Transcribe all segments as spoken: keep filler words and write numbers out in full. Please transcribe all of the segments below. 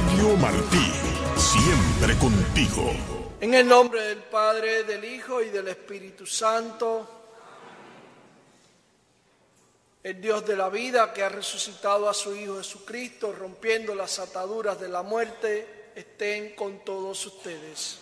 Radio Martí, siempre contigo. En el nombre del Padre, del Hijo y del Espíritu Santo, el Dios de la vida que ha resucitado a su Hijo Jesucristo, rompiendo las ataduras de la muerte, estén con todos ustedes.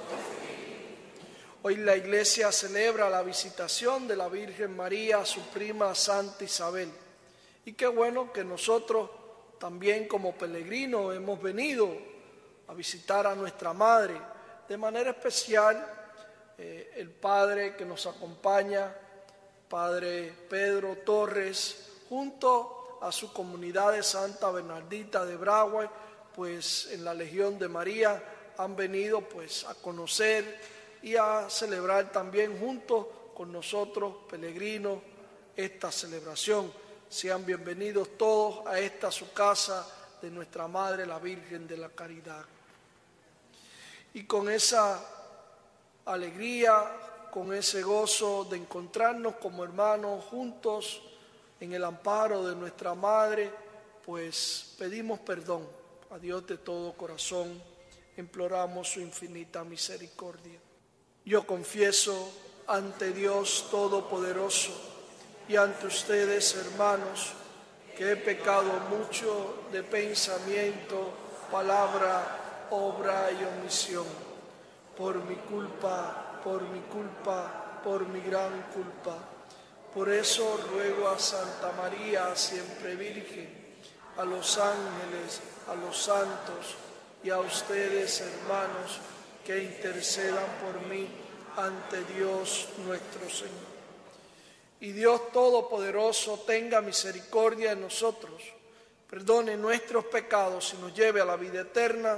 Hoy la Iglesia celebra la visitación de la Virgen María a su prima Santa Isabel. Y qué bueno que nosotros también como peregrinos hemos venido a visitar a nuestra Madre. De manera especial, eh, el Padre que nos acompaña, Padre Pedro Torres, junto a su comunidad de Santa Bernardita de Bragüe, pues en la Legión de María han venido pues a conocer y a celebrar también juntos con nosotros, peregrinos, esta celebración. Sean bienvenidos todos a esta su casa de nuestra Madre, la Virgen de la Caridad. Y con esa alegría, con ese gozo de encontrarnos como hermanos juntos en el amparo de nuestra Madre, pues pedimos perdón a Dios de todo corazón, imploramos su infinita misericordia. Yo confieso ante Dios Todopoderoso y ante ustedes, hermanos, que he pecado mucho de pensamiento, palabra, obra y omisión, por mi culpa, por mi culpa, por mi gran culpa. Por eso ruego a Santa María, siempre Virgen, a los ángeles, a los santos y a ustedes, hermanos, que intercedan por mí ante Dios nuestro Señor. Y Dios Todopoderoso tenga misericordia de nosotros, perdone nuestros pecados y nos lleve a la vida eterna.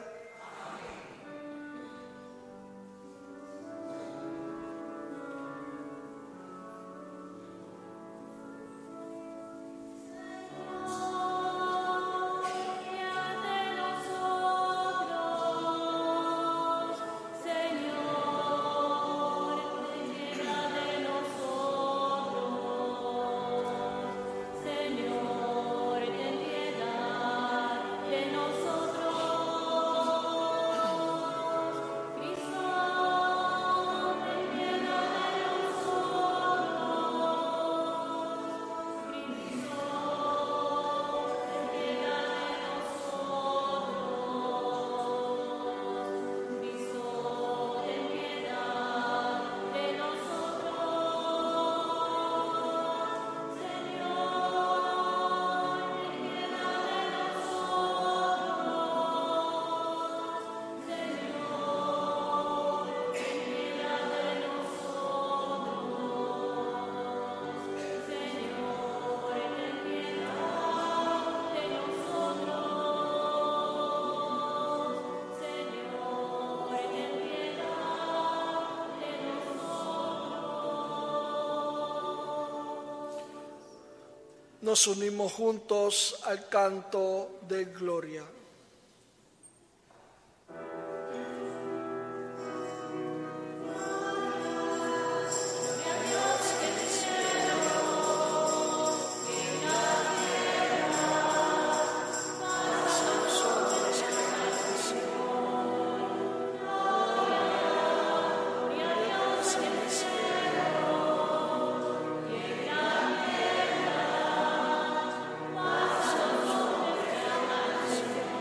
Nos unimos juntos al canto de gloria. Thank you.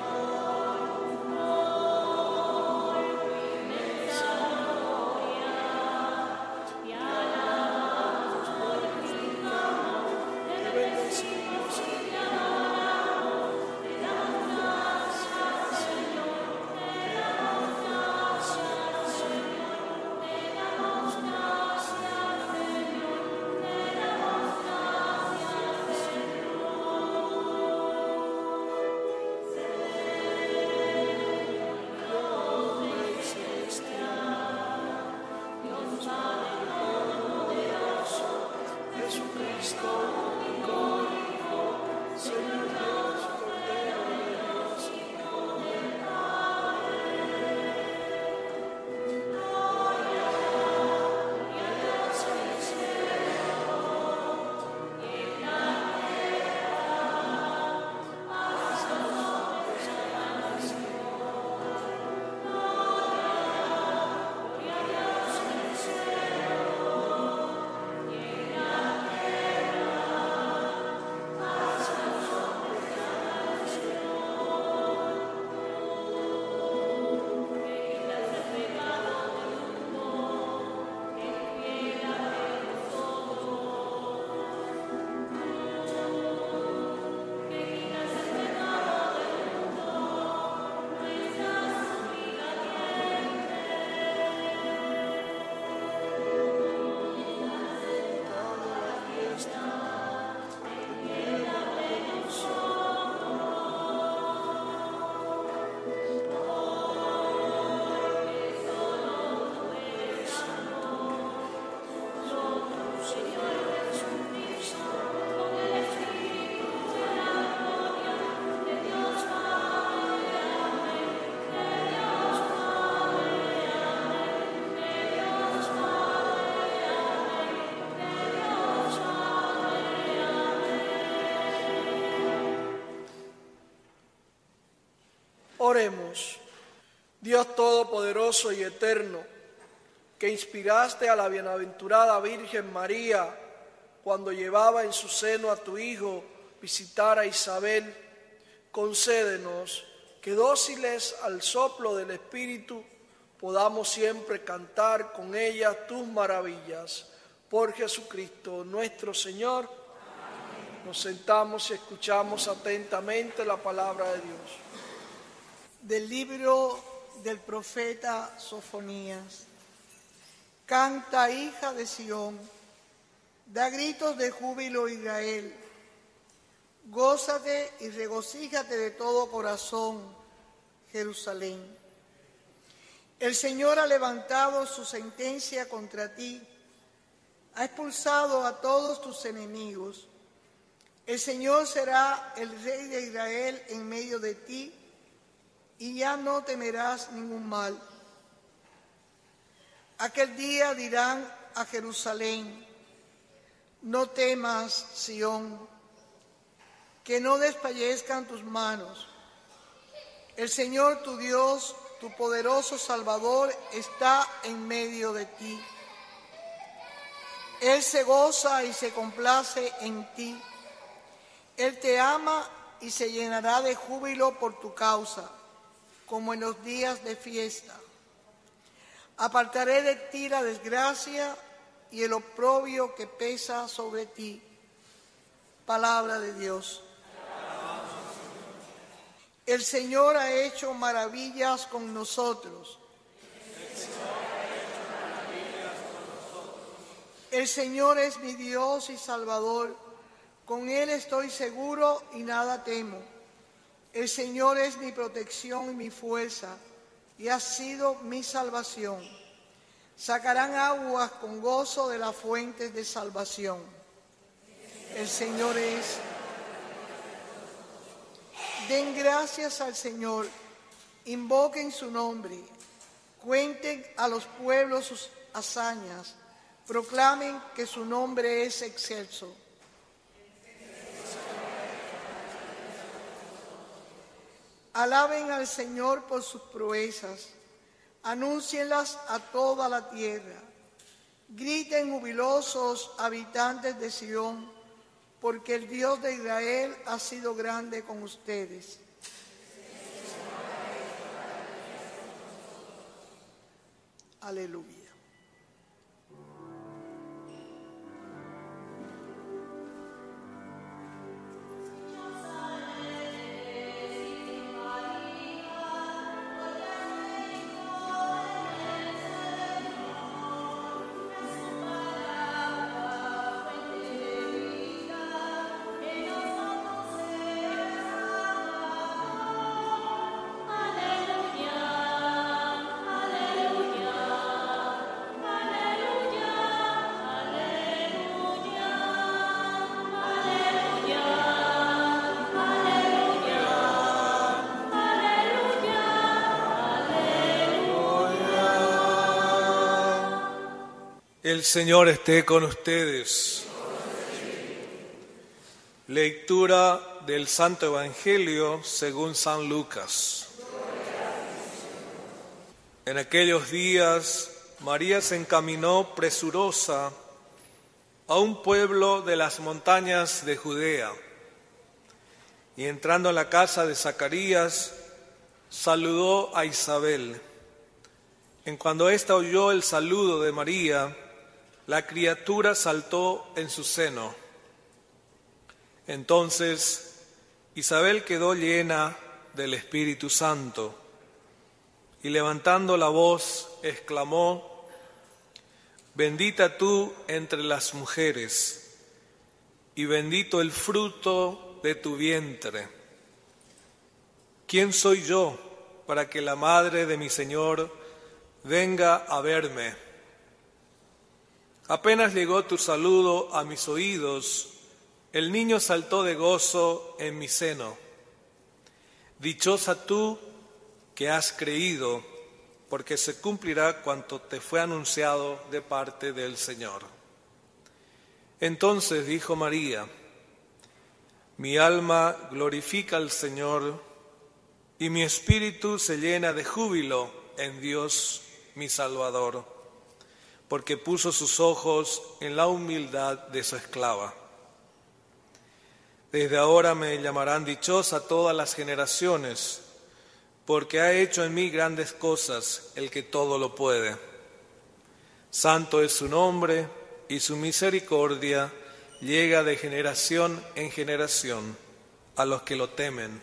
Oremos. Dios Todopoderoso y Eterno, que inspiraste a la bienaventurada Virgen María cuando llevaba en su seno a tu Hijo visitar a Isabel, concédenos que dóciles al soplo del Espíritu podamos siempre cantar con ella tus maravillas. Por Jesucristo nuestro Señor. Amén. Nos sentamos y escuchamos atentamente la palabra de Dios. Del libro del profeta Sofonías. Canta, hija de Sión, da gritos de júbilo, Israel. Gózate y regocíjate de todo corazón, Jerusalén. El Señor ha levantado su sentencia contra ti, ha expulsado a todos tus enemigos. El Señor será el Rey de Israel en medio de ti, y ya no temerás ningún mal. Aquel día dirán a Jerusalén: no temas, Sión, que no desfallezcan tus manos. El Señor tu Dios, tu poderoso Salvador, está en medio de ti. Él se goza y se complace en ti. Él te ama y se llenará de júbilo por tu causa, como en los días de fiesta. Apartaré de ti la desgracia y el oprobio que pesa sobre ti. Palabra de Dios. El Señor ha hecho maravillas con nosotros. El Señor es mi Dios y Salvador. Con Él estoy seguro y nada temo. El Señor es mi protección y mi fuerza, y ha sido mi salvación. Sacarán aguas con gozo de las fuentes de salvación. El Señor es. Den gracias al Señor, invoquen su nombre, cuenten a los pueblos sus hazañas, proclamen que su nombre es excelso. Alaben al Señor por sus proezas, anúncienlas a toda la tierra. Griten jubilosos habitantes de Sión, porque el Dios de Israel ha sido grande con ustedes. Aleluya. El Señor esté con ustedes. Lectura del Santo Evangelio según San Lucas. En aquellos días, María se encaminó presurosa a un pueblo de las montañas de Judea, y entrando en la casa de Zacarías, saludó a Isabel. En cuando ésta oyó el saludo de María, la criatura saltó en su seno. Entonces Isabel quedó llena del Espíritu Santo y levantando la voz exclamó: bendita tú entre las mujeres y bendito el fruto de tu vientre. ¿Quién soy yo para que la madre de mi Señor venga a verme? Apenas llegó tu saludo a mis oídos, el niño saltó de gozo en mi seno. Dichosa tú que has creído, porque se cumplirá cuanto te fue anunciado de parte del Señor. Entonces dijo María: mi alma glorifica al Señor, y mi espíritu se llena de júbilo en Dios mi Salvador, porque puso sus ojos en la humildad de su esclava. Desde ahora me llamarán dichosa todas las generaciones, porque ha hecho en mí grandes cosas el que todo lo puede. Santo es su nombre, y su misericordia llega de generación en generación a los que lo temen.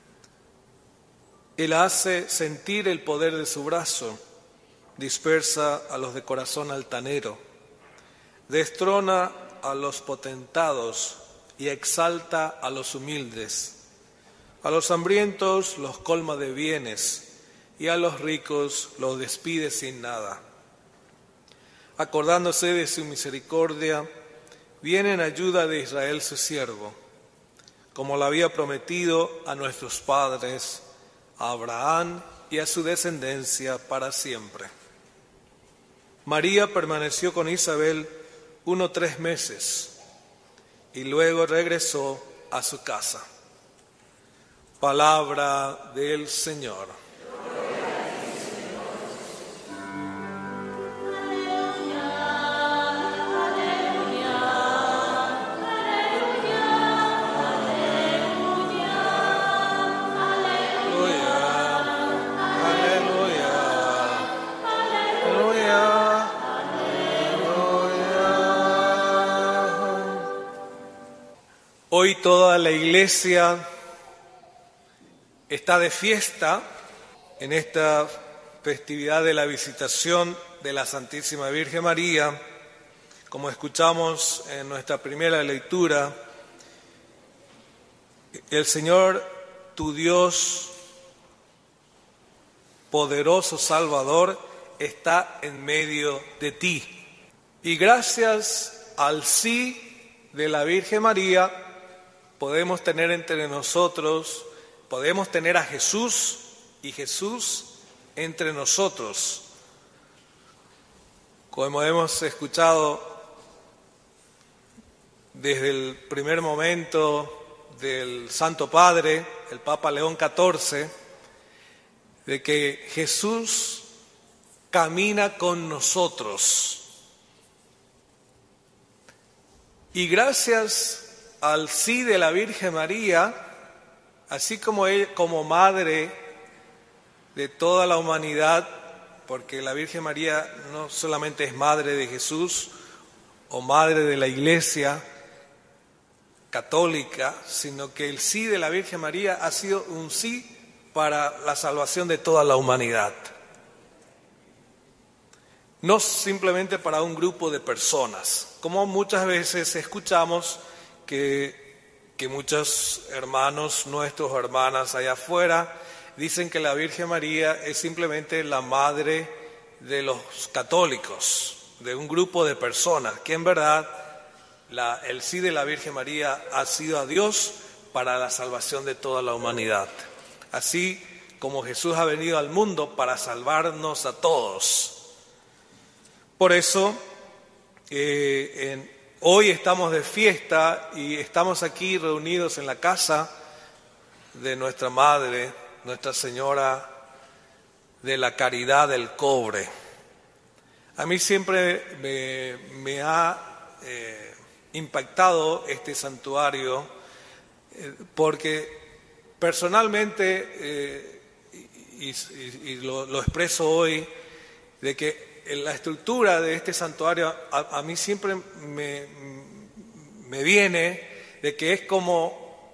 Él hace sentir el poder de su brazo, dispersa a los de corazón altanero, destrona a los potentados y exalta a los humildes. A los hambrientos los colma de bienes y a los ricos los despide sin nada. Acordándose de su misericordia, viene en ayuda de Israel su siervo, como lo había prometido a nuestros padres, a Abraham y a su descendencia para siempre. María permaneció con Isabel uno tres meses y luego regresó a su casa. Palabra del Señor. Hoy toda la iglesia está de fiesta en esta festividad de la visitación de la Santísima Virgen María. Como escuchamos en nuestra primera lectura, el Señor, tu Dios, poderoso Salvador, está en medio de ti. Y gracias al sí de la Virgen María, podemos tener entre nosotros, podemos tener a Jesús y Jesús entre nosotros. Como hemos escuchado desde el primer momento del Santo Padre, el Papa León catorce, de que Jesús camina con nosotros. Y gracias al sí de la Virgen María, así como ella, como madre de toda la humanidad, porque la Virgen María no solamente es madre de Jesús o madre de la Iglesia católica, sino que el sí de la Virgen María ha sido un sí para la salvación de toda la humanidad. No simplemente para un grupo de personas, como muchas veces escuchamos que, que muchos hermanos nuestros, hermanas allá afuera, dicen que la Virgen María es simplemente la madre de los católicos, de un grupo de personas, que en verdad la, el sí de la Virgen María ha sido a Dios para la salvación de toda la humanidad. Así como Jesús ha venido al mundo para salvarnos a todos. Por eso, eh, en hoy estamos de fiesta y estamos aquí reunidos en la casa de nuestra Madre, Nuestra Señora de la Caridad del Cobre. A mí siempre me, me ha eh, impactado este santuario eh, porque personalmente, eh, y, y, y lo, lo expreso hoy, de que la estructura de este santuario a, a mí siempre me, me viene de que es como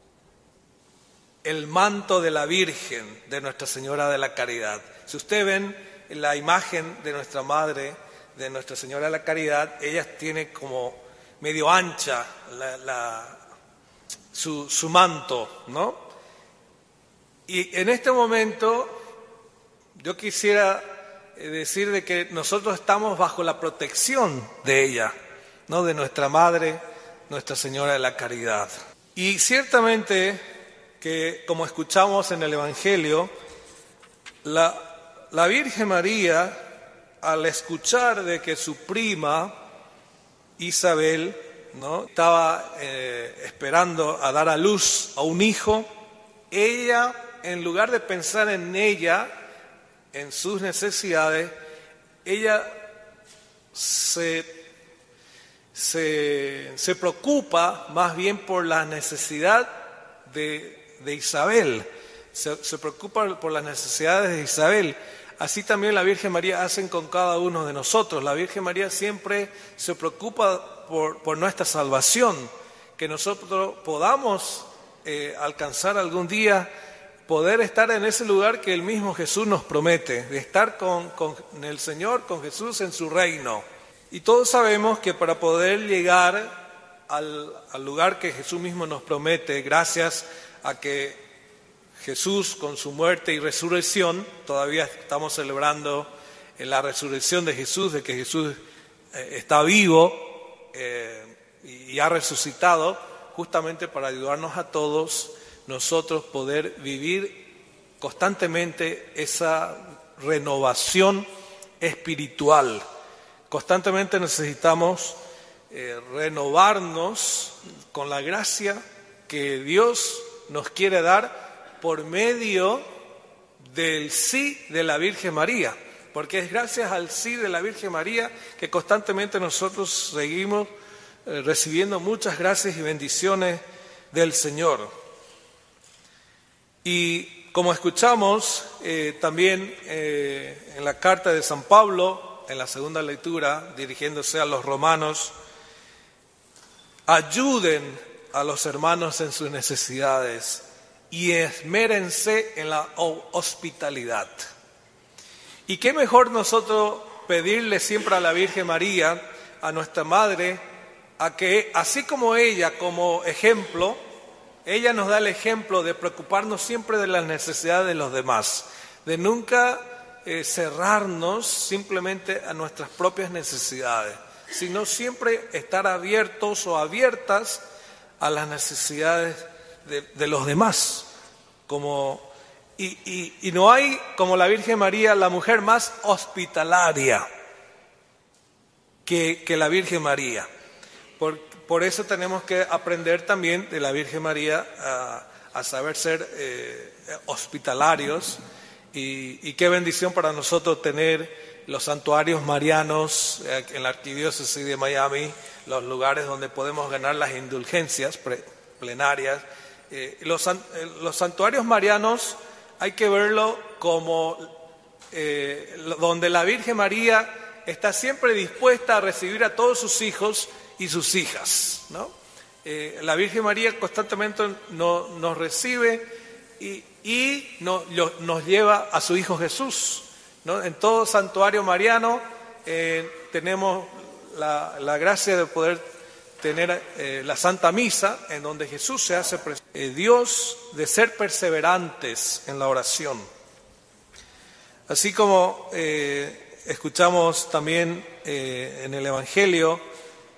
el manto de la Virgen de Nuestra Señora de la Caridad. Si ustedes ven la imagen de nuestra Madre, de Nuestra Señora de la Caridad, ella tiene como medio ancha la, la, su, su manto, ¿no? Y en este momento yo quisiera decir de que nosotros estamos bajo la protección de ella, ¿no? De nuestra Madre, Nuestra Señora de la Caridad. Y ciertamente que, como escuchamos en el Evangelio, la, la Virgen María, al escuchar de que su prima Isabel, ¿no?, estaba eh, esperando a dar a luz a un hijo, ella en lugar de pensar en ella, en sus necesidades, ella se, se, se preocupa más bien por la necesidad de, de Isabel, se, se preocupa por las necesidades de Isabel. Así también la Virgen María hace con cada uno de nosotros. La Virgen María siempre se preocupa por, por nuestra salvación, que nosotros podamos eh, alcanzar algún día, poder estar en ese lugar que el mismo Jesús nos promete, de estar con, con el Señor, con Jesús en su reino. Y todos sabemos que para poder llegar al, al lugar que Jesús mismo nos promete, gracias a que Jesús con su muerte y resurrección, todavía estamos celebrando la resurrección de Jesús, de que Jesús eh, está vivo eh, y ha resucitado, justamente para ayudarnos a todos nosotros poder vivir constantemente esa renovación espiritual. Constantemente necesitamos eh, renovarnos con la gracia que Dios nos quiere dar por medio del sí de la Virgen María, porque es gracias al sí de la Virgen María que constantemente nosotros seguimos eh, recibiendo muchas gracias y bendiciones del Señor. Y como escuchamos eh, también eh, en la carta de San Pablo, en la segunda lectura, dirigiéndose a los romanos, ayuden a los hermanos en sus necesidades y esmérense en la hospitalidad. Y qué mejor nosotros pedirle siempre a la Virgen María, a nuestra Madre, a que así como ella, como ejemplo, ella nos da el ejemplo de preocuparnos siempre de las necesidades de los demás, de nunca eh, cerrarnos simplemente a nuestras propias necesidades, sino siempre estar abiertos o abiertas a las necesidades de, de los demás. Como, y, y, y no hay como la Virgen María, la mujer más hospitalaria que, que la Virgen María. Por, por eso tenemos que aprender también de la Virgen María a, a saber ser eh, hospitalarios. Y, y qué bendición para nosotros tener los santuarios marianos eh, en la Arquidiócesis de Miami, los lugares donde podemos ganar las indulgencias pre, plenarias. Eh, los, eh, los santuarios marianos hay que verlo como eh, donde la Virgen María está siempre dispuesta a recibir a todos sus hijos y sus hijas, ¿no? Eh, la Virgen María constantemente no, nos recibe y, y no, lo, nos lleva a su Hijo Jesús, ¿no? En todo santuario mariano eh, tenemos la, la gracia de poder tener eh, la Santa Misa, en donde Jesús se hace presente. Eh, Dios, de ser perseverantes en la oración. Así como eh, escuchamos también eh, en el Evangelio,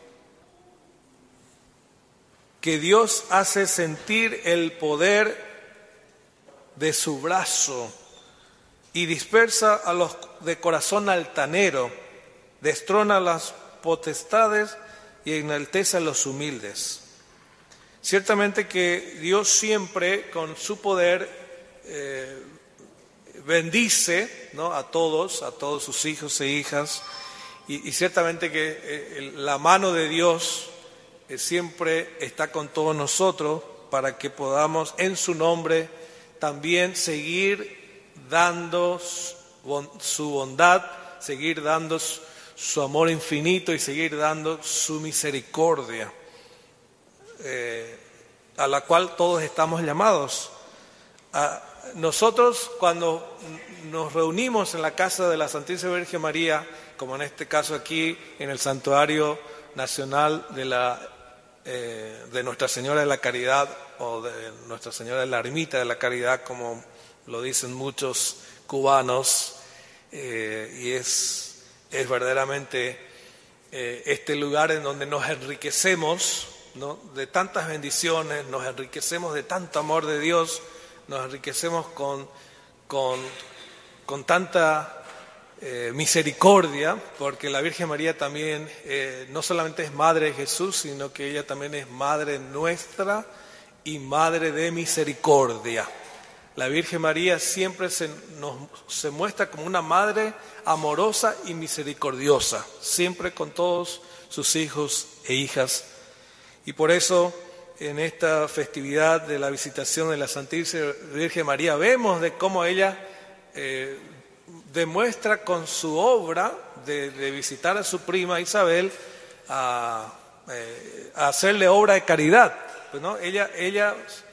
que Dios hace sentir el poder de su brazo y dispersa a los de corazón altanero, destrona las potestades y enaltece a los humildes. Ciertamente que Dios siempre con su poder eh, bendice, ¿no?, a todos, a todos sus hijos e hijas, y, y ciertamente que eh, la mano de Dios eh, siempre está con todos nosotros para que podamos en su nombre también seguir dando su bondad, seguir dando su amor infinito y seguir dando su misericordia, eh, a la cual todos estamos llamados. A nosotros, cuando nos reunimos en la casa de la Santísima Virgen María, como en este caso aquí en el Santuario Nacional de, la, eh, de Nuestra Señora de la Caridad, o de Nuestra Señora de la Ermita de la Caridad, como lo dicen muchos cubanos, eh, y es, es verdaderamente eh, este lugar en donde nos enriquecemos, ¿no?, de tantas bendiciones, nos enriquecemos de tanto amor de Dios, nos enriquecemos con, con, con tanta eh, misericordia, porque la Virgen María también eh, no solamente es Madre de Jesús, sino que ella también es Madre nuestra y Madre de misericordia. La Virgen María siempre se, nos, se muestra como una madre amorosa y misericordiosa, siempre con todos sus hijos e hijas. Y por eso, en esta festividad de la visitación de la Santísima Virgen María, vemos de cómo ella eh, demuestra con su obra de, de visitar a su prima Isabel a, eh, a hacerle obra de caridad. Pues, ¿no? ella, ella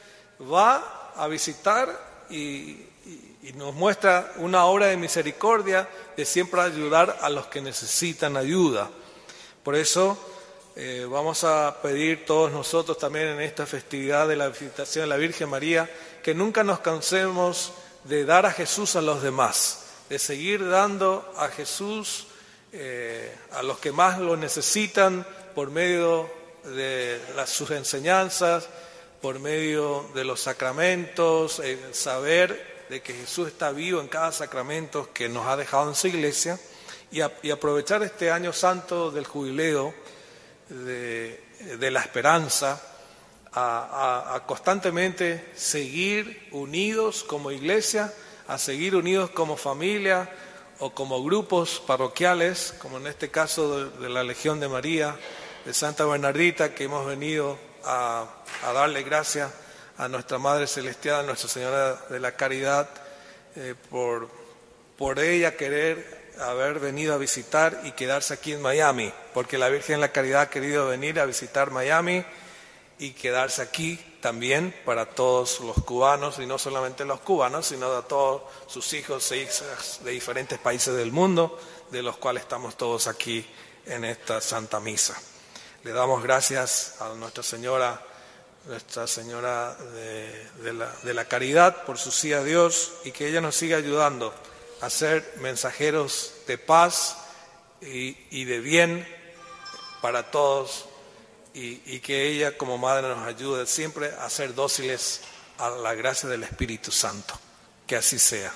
va a visitar y, y, y nos muestra una obra de misericordia, de siempre ayudar a los que necesitan ayuda. Por eso eh, vamos a pedir todos nosotros también en esta festividad de la visitación de la Virgen María, que nunca nos cansemos de dar a Jesús a los demás, de seguir dando a Jesús eh, a los que más lo necesitan por medio de las, sus enseñanzas, por medio de los sacramentos, el saber de que Jesús está vivo en cada sacramento que nos ha dejado en su iglesia, y, a, y aprovechar este año santo del jubileo, de, de la esperanza, a, a, a constantemente seguir unidos como iglesia, a seguir unidos como familia o como grupos parroquiales, como en este caso de, de la Legión de María, de Santa Bernardita, que hemos venido a, a darle gracias a nuestra Madre Celestial, a Nuestra Señora de la Caridad, eh, por, por ella querer haber venido a visitar y quedarse aquí en Miami, porque la Virgen de la Caridad ha querido venir a visitar Miami y quedarse aquí también para todos los cubanos, y no solamente los cubanos, sino a todos sus hijos e hijas de diferentes países del mundo, de los cuales estamos todos aquí en esta Santa Misa. Le damos gracias a Nuestra Señora, Nuestra Señora de, de, la, de la Caridad, por su sí a Dios, y que ella nos siga ayudando a ser mensajeros de paz y, y de bien para todos, y, y que ella como Madre nos ayude siempre a ser dóciles a la gracia del Espíritu Santo. Que así sea.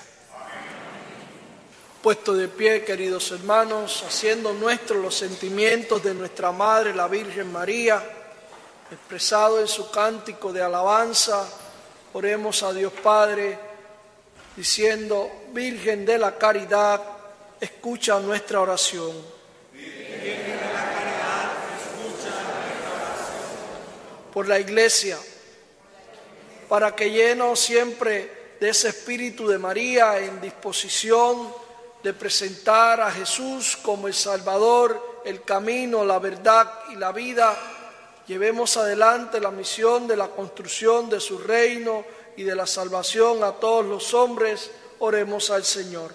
Puesto de pie, queridos hermanos, haciendo nuestros los sentimientos de nuestra Madre, la Virgen María, expresado en su cántico de alabanza, oremos a Dios Padre, diciendo: Virgen de la Caridad, escucha nuestra oración. Virgen de la Caridad, escucha nuestra oración. Por la Iglesia, para que, lleno siempre de ese espíritu de María, en disposición de presentar a Jesús como el Salvador, el camino, la verdad y la vida, llevemos adelante la misión de la construcción de su reino y de la salvación a todos los hombres. Oremos al Señor.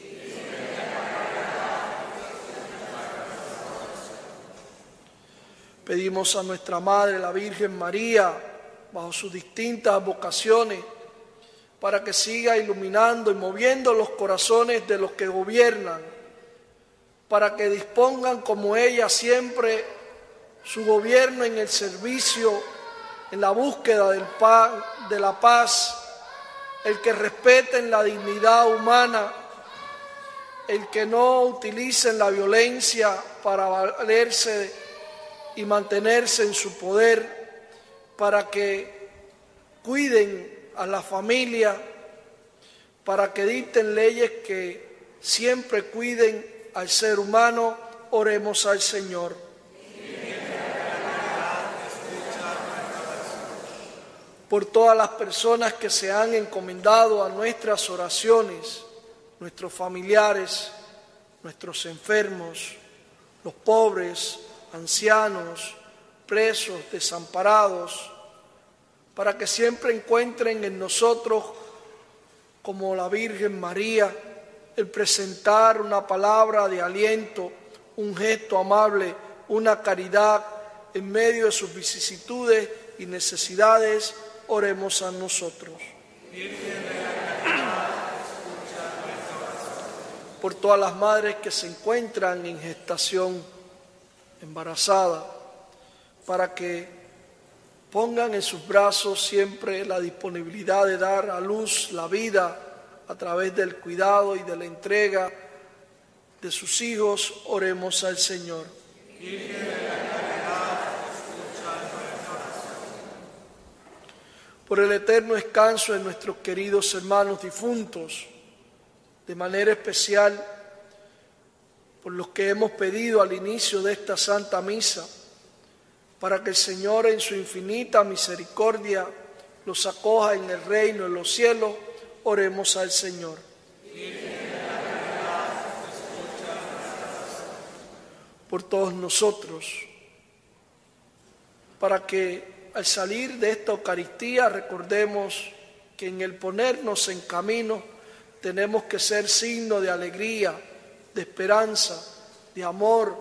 Pedimos a nuestra Madre, la Virgen María, bajo sus distintas vocaciones, para que siga iluminando y moviendo los corazones de los que gobiernan, para que dispongan como ella siempre su gobierno en el servicio, en la búsqueda del paz, de la paz, el que respeten la dignidad humana, el que no utilicen la violencia para valerse y mantenerse en su poder, para que cuiden a la familia, para que dicten leyes que siempre cuiden al ser humano. Oremos al Señor. Por todas las personas que se han encomendado a nuestras oraciones, nuestros familiares, nuestros enfermos, los pobres, ancianos, presos, desamparados, para que siempre encuentren en nosotros, como la Virgen María, el presentar una palabra de aliento, un gesto amable, una caridad en medio de sus vicisitudes y necesidades. Oremos a nosotros. Por todas las madres que se encuentran en gestación, embarazadas, para que pongan en sus brazos siempre la disponibilidad de dar a luz la vida a través del cuidado y de la entrega de sus hijos. Oremos al Señor. por el eterno descanso de nuestros queridos hermanos difuntos, de manera especial por los que hemos pedido al inicio de esta Santa Misa, para que el Señor en su infinita misericordia los acoja en el reino de los cielos. Oremos al Señor. Por todos nosotros, para que al salir de esta Eucaristía recordemos que en el ponernos en camino tenemos que ser signo de alegría, de esperanza, de amor.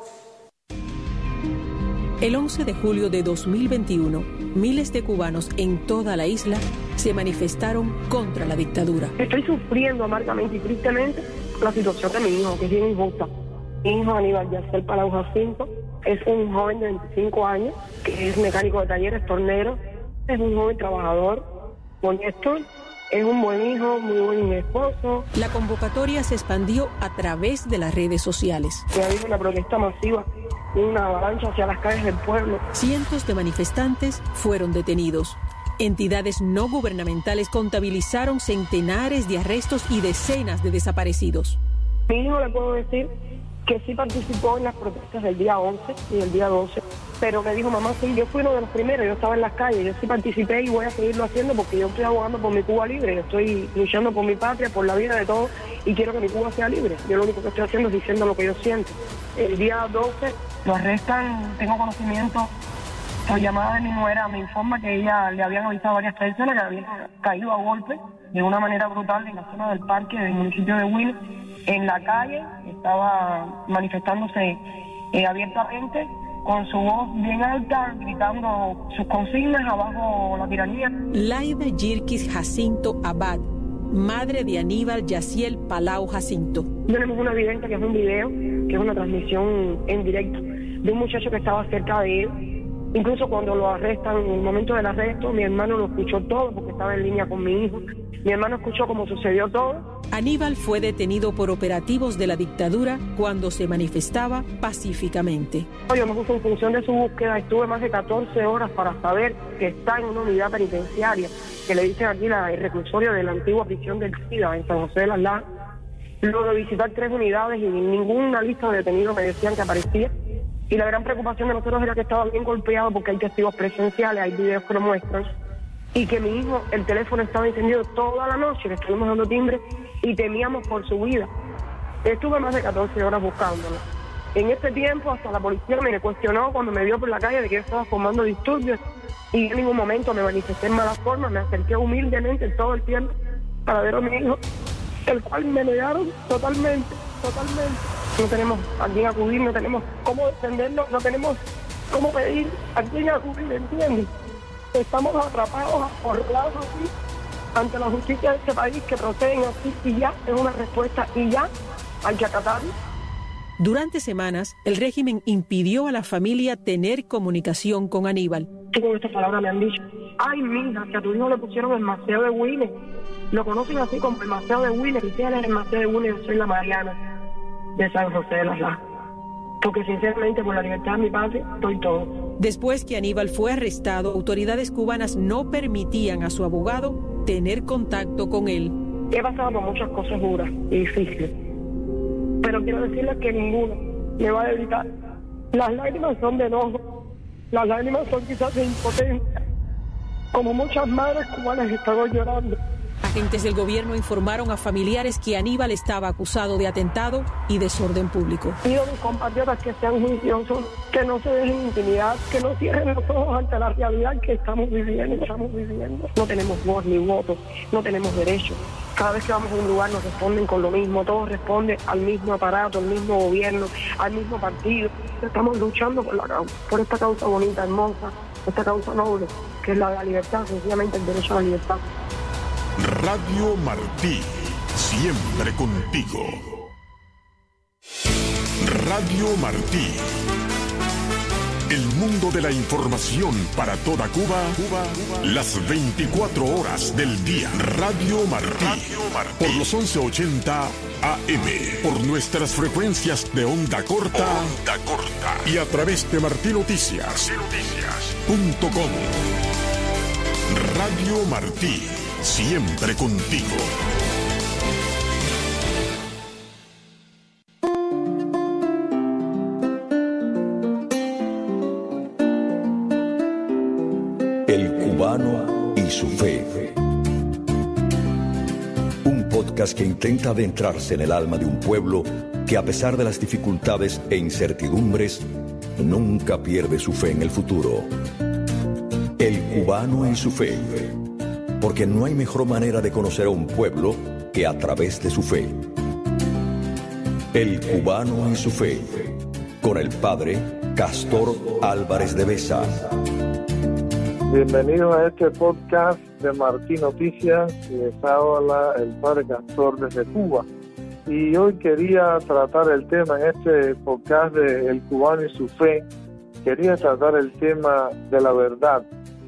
El once de julio de dos mil veintiuno, miles de cubanos en toda la isla se manifestaron contra la dictadura. Estoy sufriendo amargamente y tristemente la situación de mi hijo, que es bien injusta. Mi hijo Aníbal Yaciel Palau Jacinto es un joven de veinticinco años, que es mecánico de talleres, tornero, es un joven trabajador, honesto, es un buen hijo, muy buen esposo. La convocatoria se expandió a través de las redes sociales. Se ha visto una protesta masiva, una avalancha hacia las calles del pueblo. Cientos de manifestantes fueron detenidos. Entidades no gubernamentales contabilizaron centenares de arrestos y decenas de desaparecidos. Mi hijo, le puedo decir que sí participó en las protestas del día once y del día doce, pero me dijo, mamá, sí, yo fui uno de los primeros, yo estaba en las calles, yo sí participé y voy a seguirlo haciendo porque yo estoy abogando por mi Cuba libre, yo estoy luchando por mi patria, por la vida de todos y quiero que mi Cuba sea libre. Yo lo único que estoy haciendo es diciendo lo que yo siento. El día doce lo arrestan, tengo conocimiento, por llamada de mi nuera me informa que ella le habían avisado a varias personas que habían caído a golpe de una manera brutal en la zona del parque del municipio de Huila. En la calle estaba manifestándose eh, abiertamente, con su voz bien alta, gritando sus consignas: abajo la tiranía. Laida Yirkis Jacinto Abad, madre de Aníbal Yaciel Palau Jacinto. Tenemos una evidencia que es un video, que es una transmisión en directo de un muchacho que estaba cerca de él. Incluso cuando lo arrestan, en el momento del arresto, mi hermano lo escuchó todo porque estaba en línea con mi hijo. Mi hermano escuchó cómo sucedió todo. Aníbal fue detenido por operativos de la dictadura cuando se manifestaba pacíficamente. Yo me puse en función de su búsqueda, estuve más de catorce horas para saber que está en una unidad penitenciaria, que le dicen aquí la, el reclusorio de la antigua prisión del SIDA en San José de las Lajas. Luego de visitar tres unidades y ninguna lista de detenidos me decían que aparecía. Y la gran preocupación de nosotros era que estaba bien golpeado porque hay testigos presenciales, hay videos que lo muestran, y que mi hijo, el teléfono estaba encendido toda la noche, le estuvimos dando timbre y temíamos por su vida. Estuve más de catorce horas buscándolo. En este tiempo hasta la policía me cuestionó cuando me vio por la calle de que yo estaba formando disturbios y en ningún momento me manifesté en mala forma, me acerqué humildemente todo el tiempo para ver a mi hijo, el cual me negaron totalmente, totalmente. No tenemos a quién acudir, no tenemos cómo defendernos, no tenemos cómo pedir a quién acudir, ¿entiendes? Estamos atrapados, acorralados así, ante la justicia de este país, que proceden así y ya es una respuesta y ya hay que acatarlo. Durante semanas, el régimen impidió a la familia tener comunicación con Aníbal. Sí, con estas palabras me han dicho: ay, mija, que a tu hijo le pusieron el Maceo de Huila. Lo conocen así como el Maceo de Huila. Y si él es el Maceo de Huila, yo soy la Mariana de San José de las Lajas. Porque sinceramente, por la libertad de mi patria, estoy todo. Después que Aníbal fue arrestado, autoridades cubanas no permitían a su abogado tener contacto con él. He pasado por muchas cosas duras y difíciles, pero quiero decirles que ninguno me va a evitar. Las lágrimas son de enojo, las lágrimas son quizás de impotencia, como muchas madres cubanas están llorando. Agentes del gobierno informaron a familiares que Aníbal estaba acusado de atentado y desorden público. Pido a mis compatriotas que sean juiciosos, que no se dejen intimidar, que no cierren los ojos ante la realidad que estamos viviendo, estamos viviendo. No tenemos voz ni voto, no tenemos derecho. Cada vez que vamos a un lugar nos responden con lo mismo, todo responde al mismo aparato, al mismo gobierno, al mismo partido. Estamos luchando por la causa, por esta causa bonita, hermosa, esta causa noble, que es la de la libertad, sencillamente el derecho a la libertad. Radio Martí, siempre contigo. Radio Martí. El mundo de la información para toda Cuba, Cuba, las veinticuatro horas del día. Radio Martí, Radio Martí. Por los once ochenta A M, por nuestras frecuencias de onda corta, onda corta y a través de martinoticias punto com. Radio Martí, siempre contigo. El cubano y su fe. Un podcast que intenta adentrarse en el alma de un pueblo que, a pesar de las dificultades e incertidumbres, nunca pierde su fe en el futuro. El cubano y su fe. Porque no hay mejor manera de conocer a un pueblo que a través de su fe. El cubano y su fe. Con el padre Castor Álvarez de Besa. Bienvenidos a este podcast de Martí Noticias, y les habla el padre Castor desde Cuba. Y hoy quería tratar el tema en este podcast de El cubano y su fe. Quería tratar el tema de la verdad,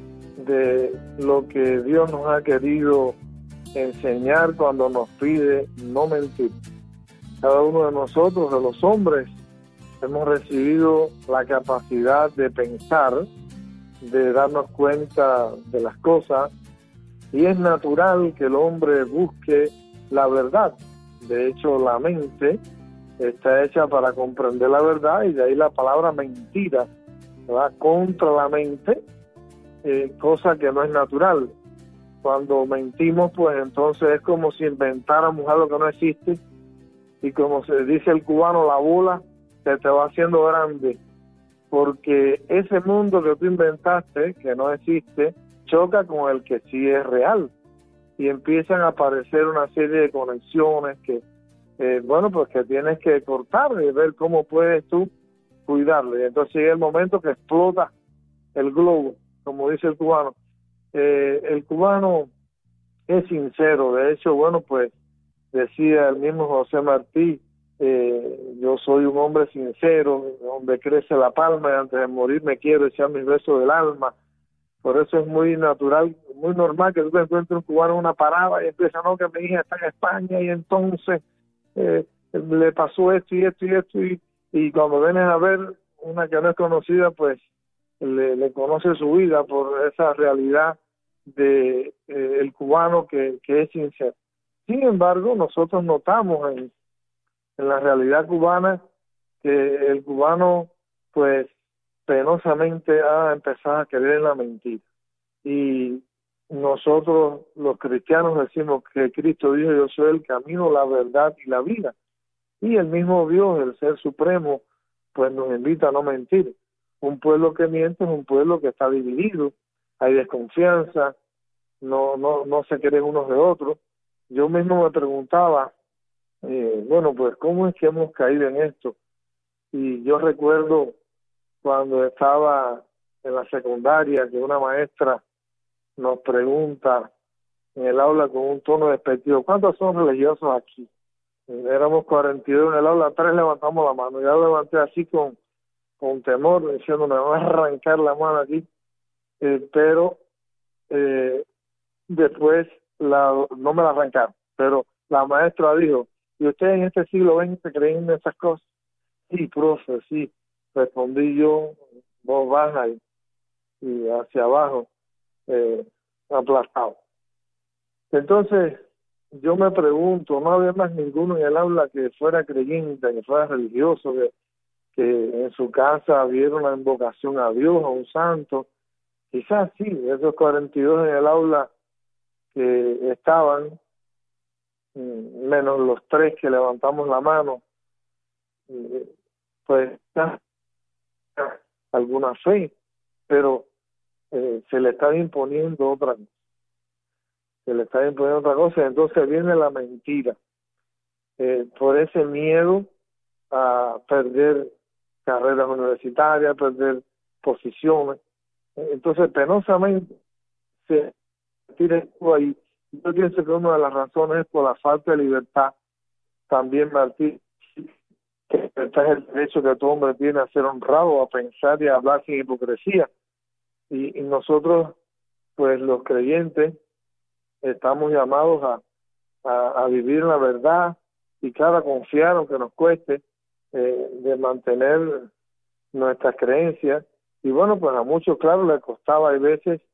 de lo que Dios nos ha querido enseñar cuando nos pide no mentir. Cada uno de nosotros, de los hombres, hemos recibido la capacidad de pensar, de darnos cuenta de las cosas, y es natural que el hombre busque la verdad. De hecho, la mente está hecha para comprender la verdad, y de ahí la palabra mentira, ¿verdad? Contra la mente, eh, cosa que no es natural. Cuando mentimos, pues entonces es como si inventáramos algo que no existe, y como se dice el cubano, la bola se te va haciendo grande, porque ese mundo que tú inventaste, que no existe, choca con el que sí es real, y empiezan a aparecer una serie de conexiones que, eh, bueno, pues que tienes que cortar y ver cómo puedes tú cuidarle. Entonces llega el momento que explota el globo, como dice el cubano. Eh, el cubano es sincero. De hecho, bueno, pues decía el mismo José Martí, Eh, yo soy un hombre sincero, donde crece la palma, y antes de morir me quiero echar mis besos del alma. Por eso es muy natural, muy normal que tú te encuentres un cubano en una parada y empieza, no, que mi hija está en España y entonces eh, le pasó esto y esto y esto, y, y cuando vienes a ver una que no es conocida, pues le, le conoce su vida por esa realidad de eh, el cubano que, que es sincero. Sin embargo, nosotros notamos en en la realidad cubana que el cubano pues penosamente ha empezado a creer en la mentira, y nosotros los cristianos decimos que Cristo dijo: yo soy el camino, la verdad y la vida, y el mismo Dios, el Ser Supremo, pues nos invita a no mentir. Un pueblo que miente es un pueblo que está dividido, hay desconfianza, no no no se creen unos de otros. Yo mismo me preguntaba, Eh, bueno, pues ¿cómo es que hemos caído en esto? Y yo recuerdo cuando estaba en la secundaria que una maestra nos pregunta en el aula con un tono despectivo: ¿cuántos son religiosos aquí? Y éramos cuarenta y dos en el aula, tres levantamos la mano. Yo levanté así con, con temor, diciendo: me van a arrancar la mano aquí. Eh, pero eh, después la, no me la arrancaron, pero la maestra dijo: ¿y ustedes en este siglo veinte creen en esas cosas? Sí, profe, sí, respondí yo, voz baja y, y hacia abajo, eh, aplastado. Entonces, yo me pregunto, no había más ninguno en el aula que fuera creyente, que fuera religioso, que, que en su casa hubiera una invocación a Dios, a un santo. Quizás sí, esos cuarenta y dos en el aula que estaban, menos los tres que levantamos la mano, pues alguna fe, pero eh, se le está imponiendo otra cosa, se le está imponiendo otra cosa, entonces viene la mentira, eh, por ese miedo a perder carreras universitarias, perder posiciones. Entonces penosamente se tira esto ahí. Yo pienso que una de las razones es por la falta de libertad. También, Martí, que libertad es el derecho que todo hombre tiene a ser honrado, a pensar y a hablar sin hipocresía. Y, y nosotros, pues los creyentes, estamos llamados a, a, a vivir la verdad, y cada confiar, aunque nos cueste, eh, de mantener nuestras creencias. Y bueno, pues a muchos, claro, les costaba, hay veces,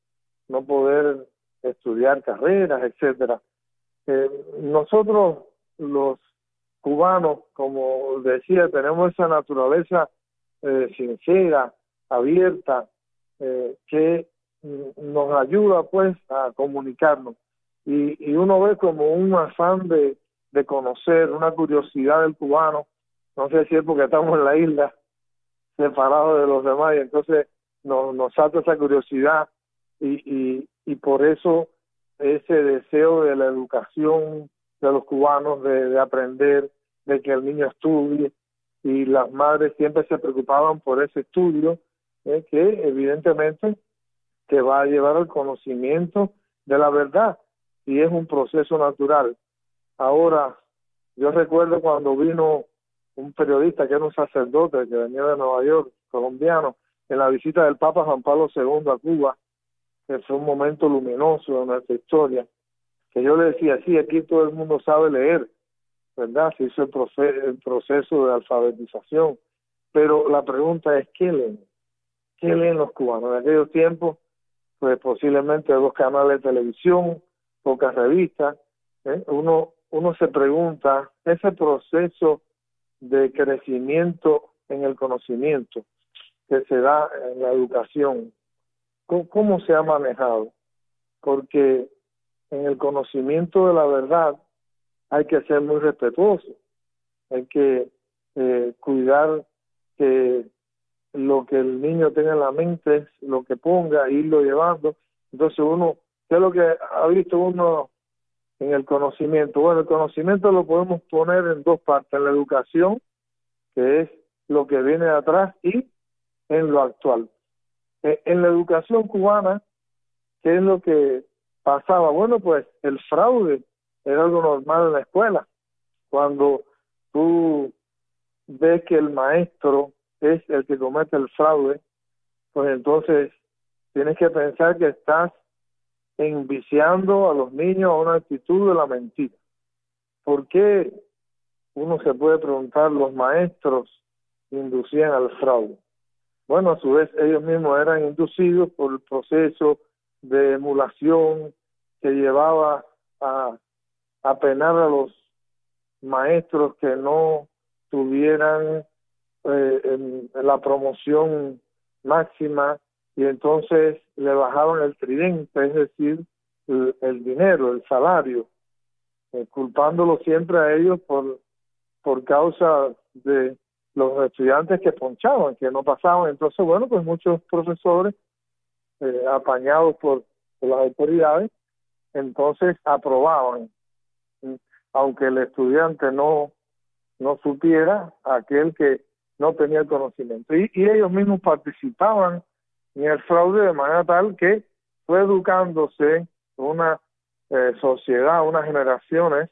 no poder estudiar carreras, etcétera. Eh, nosotros los cubanos, como decía, tenemos esa naturaleza eh, sincera, abierta, eh, que nos ayuda pues a comunicarnos. Y, y uno ve como un afán de, de conocer, una curiosidad del cubano. No sé si es porque estamos en la isla, separados de los demás, y entonces nos, nos salta esa curiosidad y, y, y por eso ese deseo de la educación de los cubanos, de, de aprender, de que el niño estudie, y las madres siempre se preocupaban por ese estudio, eh, que evidentemente te va a llevar al conocimiento de la verdad, y es un proceso natural. Ahora, yo recuerdo cuando vino un periodista que era un sacerdote que venía de Nueva York, colombiano, en la visita del Papa Juan Pablo segundo a Cuba, que fue un momento luminoso de nuestra historia, que yo le decía, sí, aquí todo el mundo sabe leer, ¿verdad? Se hizo el, proce- el proceso de alfabetización, pero la pregunta es, ¿qué leen? ¿Qué leen los cubanos? En aquellos tiempos, pues posiblemente dos canales de televisión, pocas revistas, ¿eh? Uno, uno se pregunta, ese proceso de crecimiento en el conocimiento que se da en la educación, ¿cómo, cómo se ha manejado? Porque en el conocimiento de la verdad hay que ser muy respetuoso, hay que eh, cuidar que lo que el niño tenga en la mente es lo que ponga, irlo llevando. Entonces uno, ¿qué es lo que ha visto uno en el conocimiento? Bueno, el conocimiento lo podemos poner en dos partes, en la educación, que es lo que viene de atrás, y en lo actual. Eh, en la educación cubana, ¿qué es lo que pasaba? Bueno, pues el fraude era algo normal en la escuela. Cuando tú ves que el maestro es el que comete el fraude, pues entonces tienes que pensar que estás enviciando a los niños a una actitud de la mentira. ¿Por qué? Uno se puede preguntar, los maestros inducían al fraude. Bueno, a su vez ellos mismos eran inducidos por el proceso de emulación que llevaba a, a penar a los maestros que no tuvieran eh, en, en la promoción máxima, y entonces le bajaban el tridente, es decir, el, el dinero, el salario, eh, culpándolo siempre a ellos por, por causa de los estudiantes que ponchaban, que no pasaban. Entonces, bueno, pues muchos profesores, eh, apañados por, por las autoridades, entonces aprobaban, aunque el estudiante no, no supiera, aquel que no tenía el conocimiento. Y, y ellos mismos participaban en el fraude de manera tal que fue educándose una eh, sociedad, unas generaciones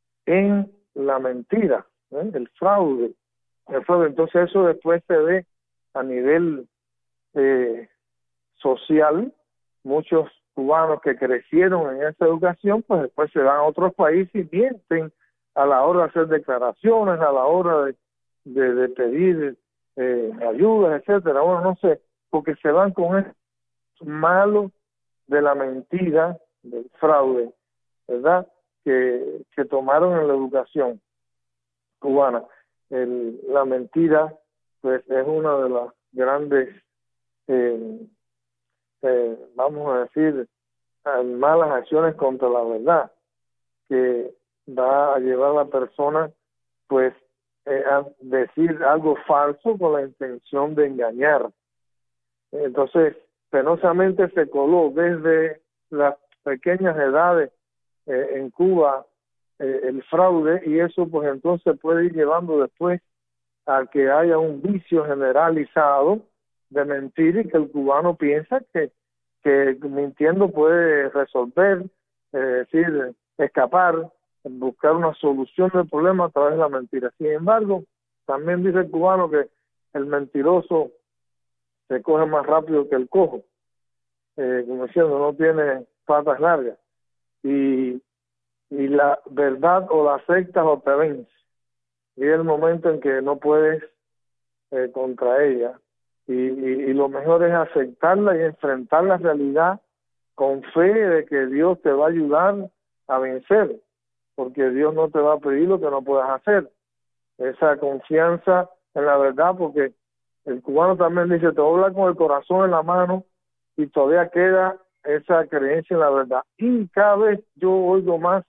en la mentira, ¿eh? el fraude. El fraude. Entonces eso después se ve a nivel eh, social. Muchos cubanos que crecieron en esa educación, pues después se van a otros países y mienten a la hora de hacer declaraciones, a la hora de, de, de pedir eh, ayudas, etcétera. Bueno, no sé, porque se van con eso malo de la mentira, del fraude, ¿verdad?, que, que tomaron en la educación cubana. El, la mentira, pues, es una de las grandes, eh, eh, vamos a decir, malas acciones contra la verdad, que va a llevar a la persona, pues, eh, a decir algo falso con la intención de engañar. Entonces, penosamente se coló desde las pequeñas edades eh, en Cuba eh, el fraude, y eso pues entonces puede ir llevando después a que haya un vicio generalizado de mentir, y que el cubano piensa que, que mintiendo puede resolver, es decir, escapar, buscar una solución del problema a través de la mentira. Sin embargo, también dice el cubano que el mentiroso se coge más rápido que el cojo, eh, como diciendo, no tiene patas largas, y, y la verdad o la aceptas o te vence, y es el momento en que no puedes eh, contra ella, y, y, y lo mejor es aceptarla y enfrentar la realidad con fe de que Dios te va a ayudar a vencer, porque Dios no te va a pedir lo que no puedas hacer. Esa confianza en la verdad, porque el cubano también dice, te voy a hablar con el corazón en la mano, y todavía queda esa creencia en la verdad. Y cada vez yo oigo más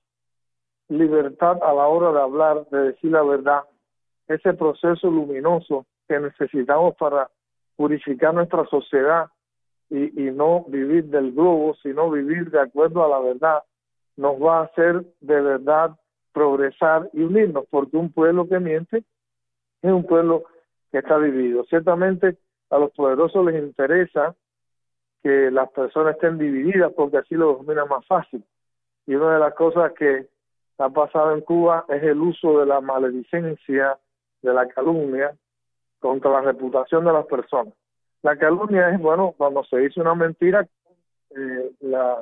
libertad a la hora de hablar, de decir la verdad, ese proceso luminoso que necesitamos para purificar nuestra sociedad y, y no vivir del globo, sino vivir de acuerdo a la verdad, nos va a hacer de verdad progresar y unirnos, porque un pueblo que miente es un pueblo que está dividido. Ciertamente a los poderosos les interesa que las personas estén divididas porque así lo dominan más fácil. Y una de las cosas que ha pasado en Cuba es el uso de la maledicencia, de la calumnia contra la reputación de las personas. La calumnia es, bueno, cuando se dice una mentira, eh, la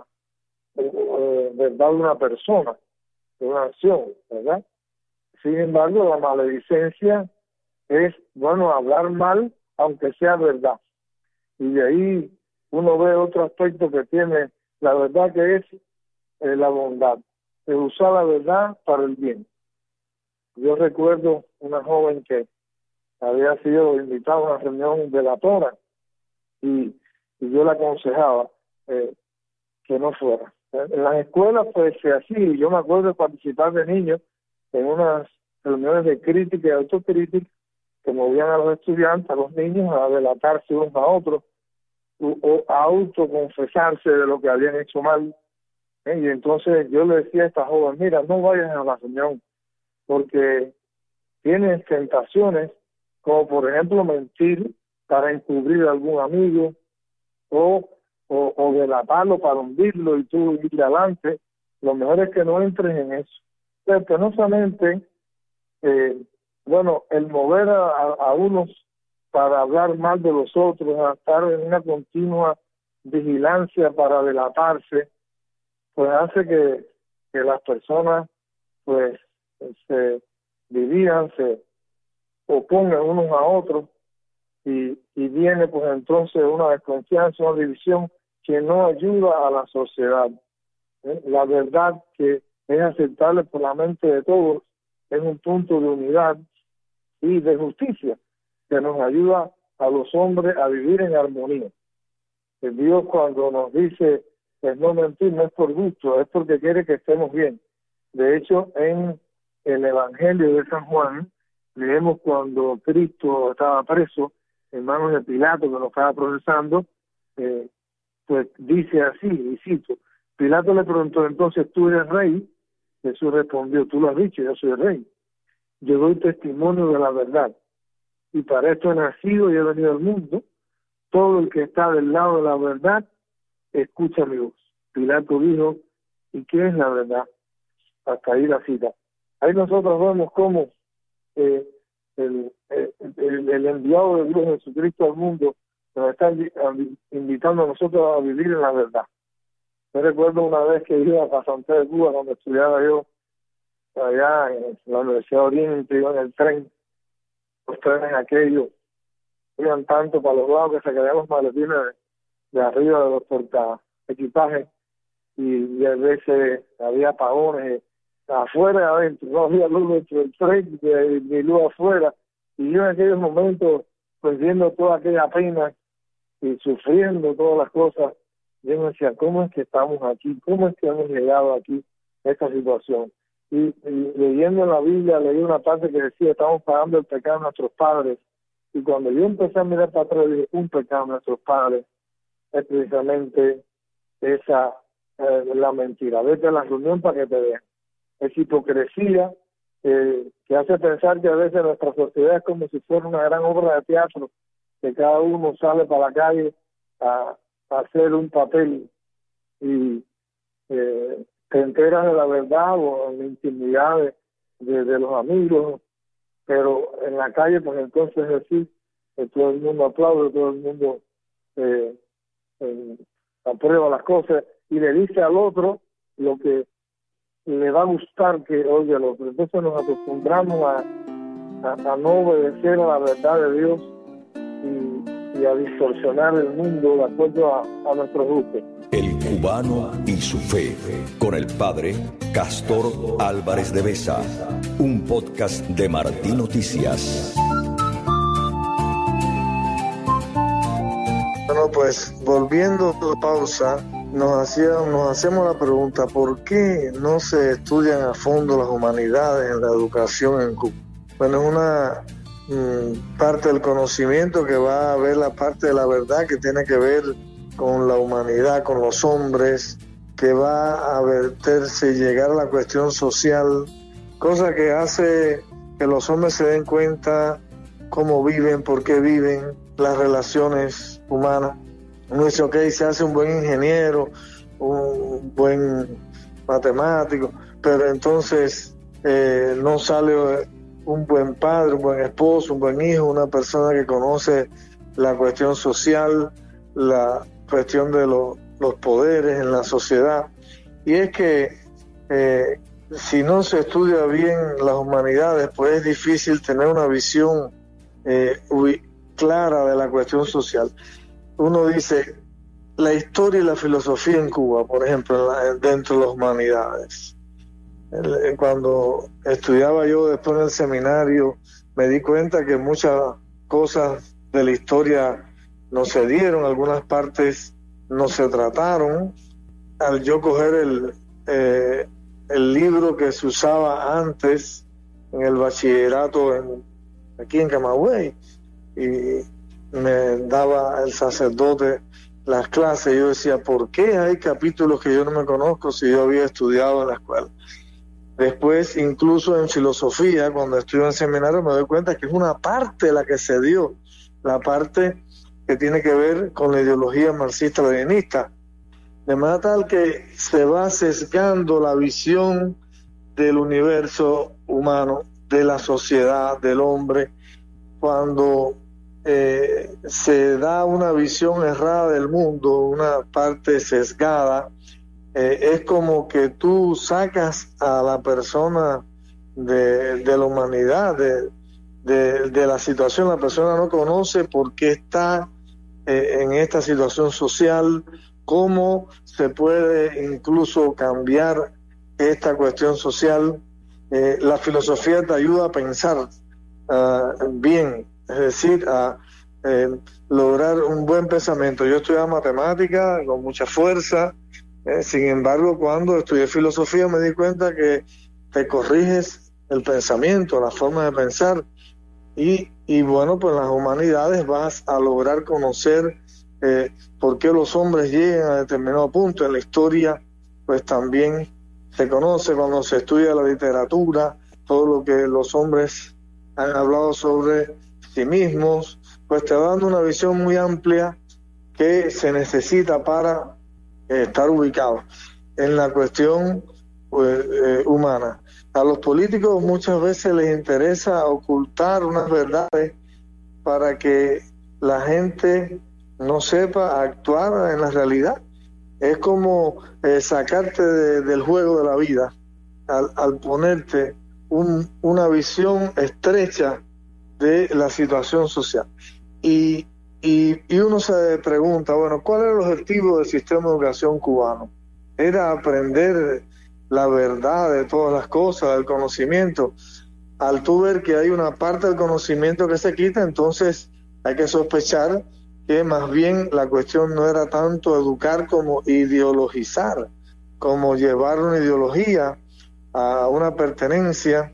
eh, verdad de una persona, de una acción, ¿verdad? Sin embargo, la maledicencia es, bueno, hablar mal, aunque sea verdad. Y de ahí uno ve otro aspecto que tiene la verdad, que es eh, la bondad, es usar la verdad para el bien. Yo recuerdo una joven que había sido invitada a una reunión de la Torah y, y yo le aconsejaba eh, que no fuera. En las escuelas pues se hacía, yo me acuerdo de participar de niños en unas reuniones de crítica y autocrítica que movían a los estudiantes, a los niños, a delatarse unos a otros o, o a autoconfesarse de lo que habían hecho mal. ¿eh? Y entonces yo le decía a esta joven, mira, no vayas a la reunión porque tienes tentaciones como por ejemplo mentir para encubrir a algún amigo o, o, o delatarlo para hundirlo y tú ir adelante. Lo mejor es que no entres en eso. Pero penosamente, eh, bueno, el mover a, a, a unos para hablar mal de los otros, a estar en una continua vigilancia para delatarse, pues hace que, que las personas pues se dividan, se opongan unos a otros y, y viene pues entonces una desconfianza, una división que no ayuda a la sociedad. ¿eh? La verdad que es aceptable por la mente de todos es un punto de unidad y de justicia que nos ayuda a los hombres a vivir en armonía. El Dios cuando nos dice pues no mentir no es por gusto, es porque quiere que estemos bien. De hecho, en el Evangelio de San Juan leemos cuando Cristo estaba preso en manos de Pilato, que lo estaba procesando, eh, pues dice así, y cito, Pilato le preguntó, entonces, ¿tú eres rey? Jesús respondió, tú lo has dicho, yo soy rey. Yo doy testimonio de la verdad. Y para esto he nacido y he venido al mundo. Todo el que está del lado de la verdad, escucha mi voz. Pilato dijo, ¿y qué es la verdad? Hasta ahí la cita. Ahí nosotros vemos cómo eh, el, el, el enviado de Dios Jesucristo al mundo nos está invitando a nosotros a vivir en la verdad. Yo recuerdo una vez que iba a Santiago de Cuba, cuando estudiaba yo allá en la Universidad de Oriente, iba en el tren, los trenes aquellos iban tanto para los lados que se caían los maletines de, de arriba de los porta equipajes y, y a veces había apagones afuera y adentro, no había luz dentro del tren ni, ni luz afuera, y yo en aquellos momentos pues viendo toda aquella pena y sufriendo todas las cosas, yo me decía, ¿cómo es que estamos aquí? ¿Cómo es que hemos llegado aquí a esta situación? Y, y leyendo en la Biblia, leí una parte que decía, estamos pagando el pecado de nuestros padres. Y cuando yo empecé a mirar para atrás, dije, un pecado de nuestros padres es precisamente esa, eh, la mentira. Vete a la reunión para que te vean. Es hipocresía eh, que hace pensar que a veces nuestra sociedad es como si fuera una gran obra de teatro, que cada uno sale para la calle a hacer un papel y eh, te enteras de la verdad o en la intimidad de, de, de los amigos, pero en la calle pues entonces es decir que todo el mundo aplaude, todo el mundo eh, eh, aprueba las cosas y le dice al otro lo que le va a gustar que oiga el otro. Entonces nos acostumbramos a, a, a no obedecer a la verdad de Dios y y a distorsionar el mundo de acuerdo a, a nuestros gustos. El El cubano y su fe, con el padre Castor Álvarez de Besa, un podcast de Martí Noticias. Bueno, pues volviendo a la pausa, nos, hacía, nos hacemos la pregunta, ¿por qué no se estudian a fondo las humanidades en la educación en Cuba? Bueno, es una mmm, parte del conocimiento que va a ver la parte de la verdad que tiene que ver con la humanidad, con los hombres, que va a verterse y llegar a la cuestión social, cosa que hace que los hombres se den cuenta cómo viven, por qué viven, las relaciones humanas. Uno dice, ok, se hace un buen ingeniero, un buen matemático, pero entonces eh, no sale un buen padre, un buen esposo, un buen hijo, una persona que conoce la cuestión social, la cuestión de lo, los poderes en la sociedad. Y es que eh, si no se estudia bien las humanidades, pues es difícil tener una visión eh, clara de la cuestión social. Uno dice, la historia y la filosofía en Cuba, por ejemplo, dentro de las humanidades. Cuando estudiaba yo después en el seminario, me di cuenta que muchas cosas de la historia no se dieron, algunas partes no se trataron. Al yo coger el, eh, el libro que se usaba antes en el bachillerato en, aquí en Camagüey, y me daba el sacerdote las clases, yo decía, ¿por qué hay capítulos que yo no me conozco si yo había estudiado en la escuela? Después, incluso en filosofía, cuando estudio en el seminario, me doy cuenta que es una parte la que se dio, la parte que tiene que ver con la ideología marxista-leninista, de manera tal que se va sesgando la visión del universo humano, de la sociedad, del hombre, cuando eh, se da una visión errada del mundo, una parte sesgada. Eh, es como que tú sacas a la persona de, de la humanidad, de, de, de la situación. La persona no conoce por qué está eh, en esta situación social, cómo se puede incluso cambiar esta cuestión social. Eh, la filosofía te ayuda a pensar uh, bien, es decir, a eh, lograr un buen pensamiento. Yo estudiaba matemática con mucha fuerza. Eh, sin embargo, cuando estudié filosofía me di cuenta que te corriges el pensamiento, la forma de pensar, y, y bueno, pues en las humanidades vas a lograr conocer eh, por qué los hombres llegan a determinado punto. En la historia, pues también se conoce cuando se estudia la literatura, todo lo que los hombres han hablado sobre sí mismos, pues te va dando una visión muy amplia que se necesita para estar ubicado en la cuestión pues, eh, humana. A los políticos muchas veces les interesa ocultar unas verdades para que la gente no sepa actuar en la realidad. Es como eh, sacarte de, del juego de la vida al, al ponerte un, una visión estrecha de la situación social. Y Y, y uno se pregunta, bueno, ¿cuál era el objetivo del sistema de educación cubano? Era aprender la verdad de todas las cosas, del conocimiento. Al tú ver que hay una parte del conocimiento que se quita, entonces hay que sospechar que más bien la cuestión no era tanto educar como ideologizar, como llevar una ideología a una pertenencia.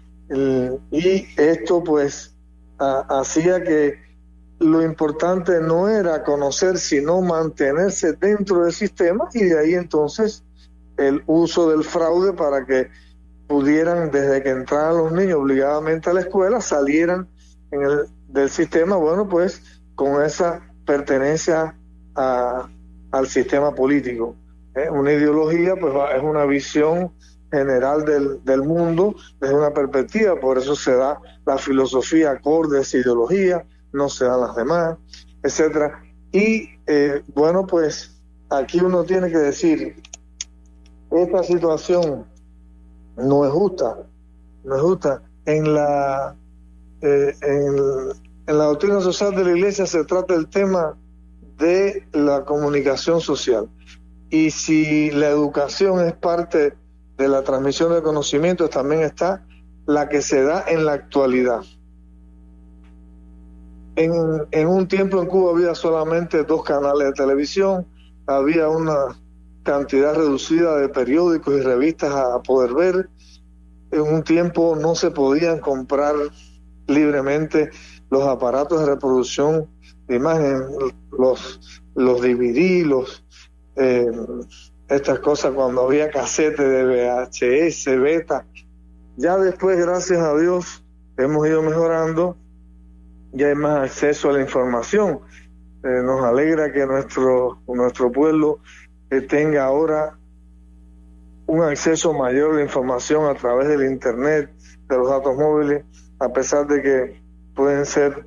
Y esto pues a, hacía que lo importante no era conocer, sino mantenerse dentro del sistema, y de ahí entonces el uso del fraude para que pudieran, desde que entraran los niños obligadamente a la escuela, salieran en el, del sistema, bueno, pues con esa pertenencia a, al sistema político. ¿eh? Una ideología pues es una visión general del, del mundo desde una perspectiva, por eso se da la filosofía acorde a esa ideología, no se dan las demás, etcétera. Y eh, bueno, pues aquí uno tiene que decir, esta situación no es justa, no es justa. En la eh, en, en la doctrina social de la Iglesia se trata el tema de la comunicación social, y si la educación es parte de la transmisión de conocimientos, también está la que se da en la actualidad. En, en un tiempo en Cuba había solamente dos canales de televisión, había una cantidad reducida de periódicos y revistas a, a poder ver. En un tiempo no se podían comprar libremente los aparatos de reproducción de imagen, los, los D V D, los, eh, estas cosas cuando había casetes de V H S, beta. Ya después, gracias a Dios, hemos ido mejorando, ya hay más acceso a la información. Eh, nos alegra que nuestro, nuestro pueblo eh, tenga ahora un acceso mayor a la información a través del internet, de los datos móviles, a pesar de que pueden ser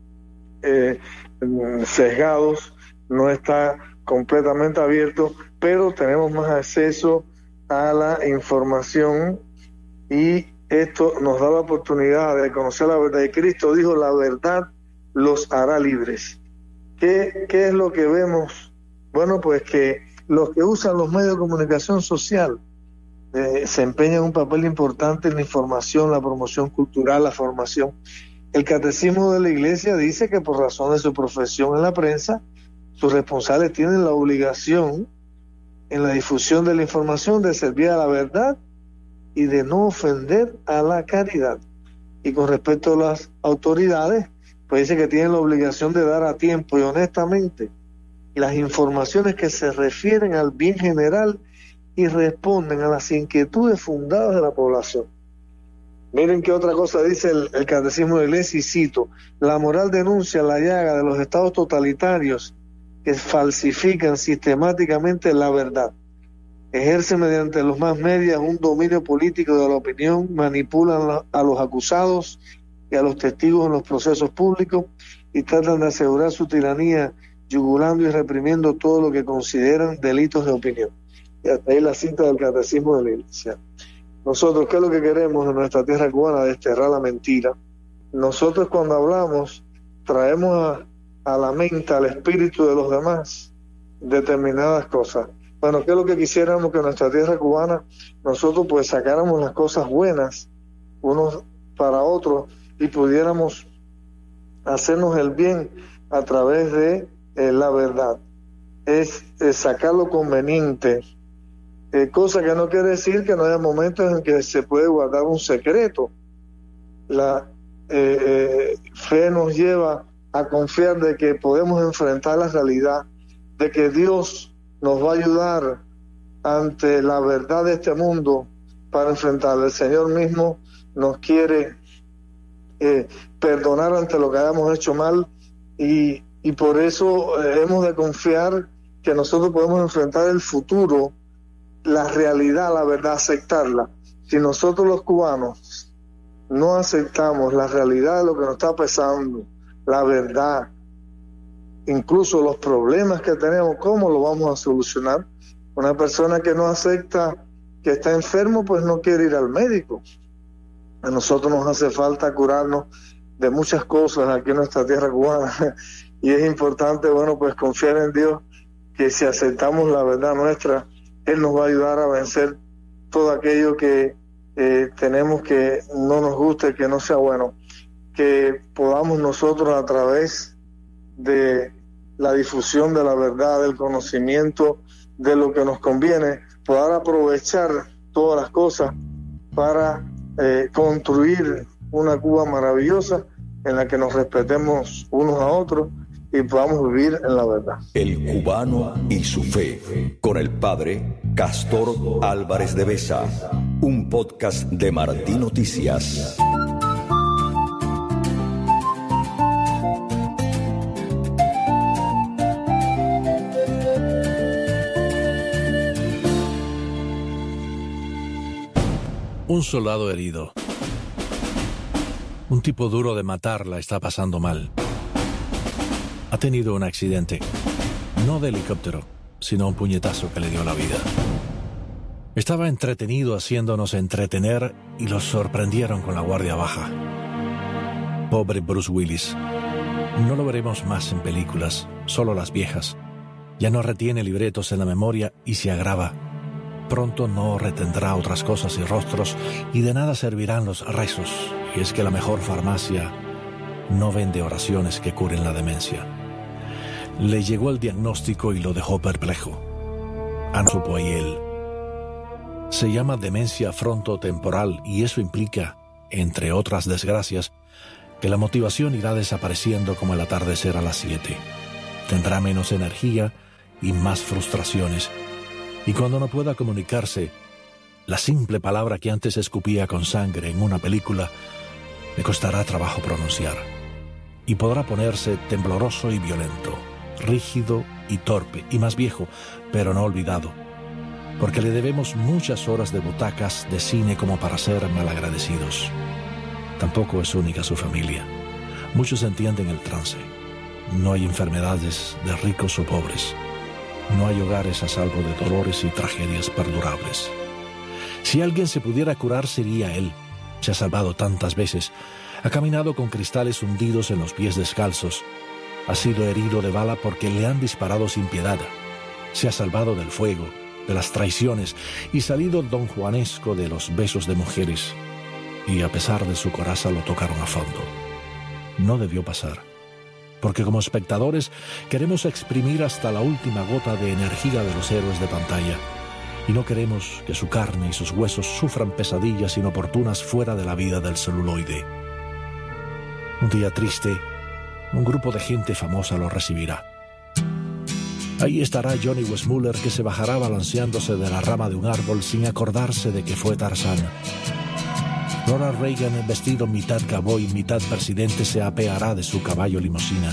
eh, sesgados, no está completamente abierto, pero tenemos más acceso a la información y esto nos da la oportunidad de conocer la verdad. Y Cristo dijo, la verdad los hará libres. ¿Qué, qué es lo que vemos? Bueno, pues que los que usan los medios de comunicación social eh, se empeñan un papel importante en la información, la promoción cultural, la formación. El Catecismo de la Iglesia dice que por razón de su profesión en la prensa, sus responsables tienen la obligación en la difusión de la información de servir a la verdad y de no ofender a la caridad. Y con respecto a las autoridades, pues dice que tienen la obligación de dar a tiempo y honestamente las informaciones que se refieren al bien general y responden a las inquietudes fundadas de la población. Miren qué otra cosa dice el, el Catecismo de la Iglesia, y cito: la moral denuncia la llaga de los estados totalitarios que falsifican sistemáticamente la verdad, ejercen mediante los más medios un dominio político de la opinión, manipulan a los acusados y a los testigos en los procesos públicos y tratan de asegurar su tiranía, yugulando y reprimiendo todo lo que consideran delitos de opinión. Y hasta ahí la cita del Catecismo de la Iglesia. Nosotros, ¿qué es lo que queremos en nuestra tierra cubana? Desterrar la mentira. Nosotros cuando hablamos traemos a, a la mente, al espíritu de los demás, determinadas cosas. Bueno, ¿qué es lo que quisiéramos que en nuestra tierra cubana nosotros pues sacáramos las cosas buenas unos para otros y pudiéramos hacernos el bien a través de eh, la verdad? Es, es sacar lo conveniente, eh, cosa que no quiere decir que no haya momentos en que se puede guardar un secreto. La eh, eh, fe nos lleva a confiar de que podemos enfrentar la realidad, de que Dios nos va a ayudar ante la verdad de este mundo para enfrentarla. El Señor mismo nos quiere eh, perdonar ante lo que hayamos hecho mal y, y por eso eh, hemos de confiar que nosotros podemos enfrentar el futuro, la realidad, la verdad, aceptarla. Si nosotros los cubanos no aceptamos la realidad de lo que nos está pasando, la verdad, incluso los problemas que tenemos, ¿cómo lo vamos a solucionar? Una persona que no acepta que está enfermo, pues no quiere ir al médico. A nosotros nos hace falta curarnos de muchas cosas aquí en nuestra tierra cubana y es importante, bueno, pues confiar en Dios, que si aceptamos la verdad nuestra, Él nos va a ayudar a vencer todo aquello que eh, tenemos que no nos guste, que no sea bueno, que podamos nosotros a través de la difusión de la verdad, del conocimiento de lo que nos conviene, poder aprovechar todas las cosas para eh, construir una Cuba maravillosa en la que nos respetemos unos a otros y podamos vivir en la verdad. El cubano y su fe, con el padre Castor Álvarez de Besa, un podcast de Martí Noticias. Un soldado herido. Un tipo duro de matar la está pasando mal. Ha tenido un accidente. No de helicóptero, sino un puñetazo que le dio la vida. Estaba entretenido haciéndonos entretener y los sorprendieron con la guardia baja. Pobre Bruce Willis. No lo veremos más en películas, solo las viejas. Ya no retiene libretos en la memoria y se agrava. Pronto no retendrá otras cosas y rostros, y de nada servirán los rezos. Y es que la mejor farmacia no vende oraciones que curen la demencia. Le llegó el diagnóstico y lo dejó perplejo. Ah, no supo ahí él. Se llama demencia frontotemporal y eso implica, entre otras desgracias, que la motivación irá desapareciendo como el atardecer a las siete. Tendrá menos energía y más frustraciones. Y cuando no pueda comunicarse, la simple palabra que antes escupía con sangre en una película le costará trabajo pronunciar. Y podrá ponerse tembloroso y violento, rígido y torpe, y más viejo, pero no olvidado, porque le debemos muchas horas de butacas de cine como para ser malagradecidos. Tampoco es única su familia. Muchos entienden el trance. No hay enfermedades de ricos o pobres. No hay hogares a salvo de dolores y tragedias perdurables. Si alguien se pudiera curar, sería él. Se ha salvado tantas veces. Ha caminado con cristales hundidos en los pies descalzos. Ha sido herido de bala porque le han disparado sin piedad. Se ha salvado del fuego, de las traiciones y salido don Juanesco de los besos de mujeres. Y a pesar de su coraza lo tocaron a fondo. No debió pasar, porque como espectadores queremos exprimir hasta la última gota de energía de los héroes de pantalla y no queremos que su carne y sus huesos sufran pesadillas inoportunas fuera de la vida del celuloide. Un día triste, un grupo de gente famosa lo recibirá. Ahí estará Johnny Weissmuller, que se bajará balanceándose de la rama de un árbol sin acordarse de que fue Tarzán. Ronald Reagan, vestido mitad cowboy, mitad presidente, se apeará de su caballo limusina.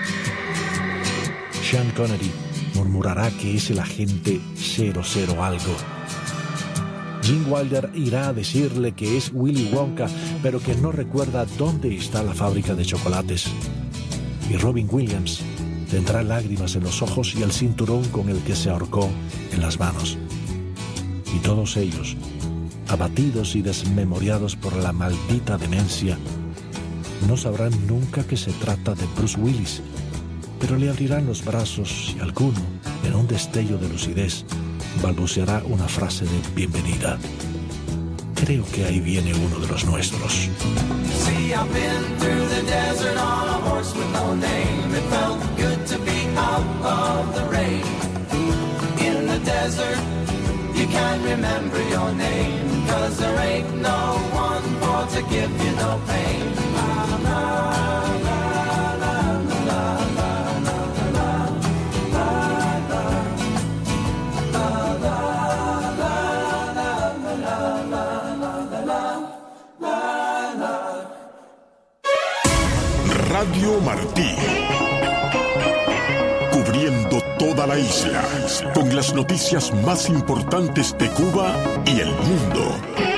Sean Connery murmurará que es el agente cero cero algo. Gene Wilder irá a decirle que es Willy Wonka, pero que no recuerda dónde está la fábrica de chocolates. Y Robin Williams tendrá lágrimas en los ojos y el cinturón con el que se ahorcó en las manos. Y todos ellos, abatidos y desmemoriados por la maldita demencia, no sabrán nunca que se trata de Bruce Willis, pero le abrirán los brazos y alguno, en un destello de lucidez, balbuceará una frase de bienvenida. Creo que ahí viene uno de los nuestros. See, I've been through the desert on a horse with no name. It felt good to be out of the rain. In the desert, you can't remember your name, 'cause there ain't no one for to give you no pain. La, la, la, la, la, la. Radio Martí, cubriendo toda la isla, con las noticias más importantes de Cuba y el mundo.